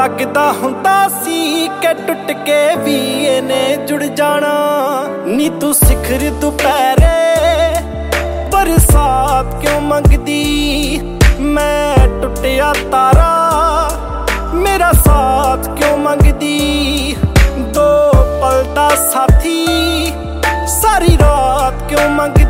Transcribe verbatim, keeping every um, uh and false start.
लगदा हुंदा सी के टुट के भी इने जुड़ जाना। नी तू सिखर दुपहरे बरसात क्यों मंगदी, मैं टुटिया तारा मेरा साथ क्यों मंगदी। दो पल दा साथी सारी रात क्यों मंगदी।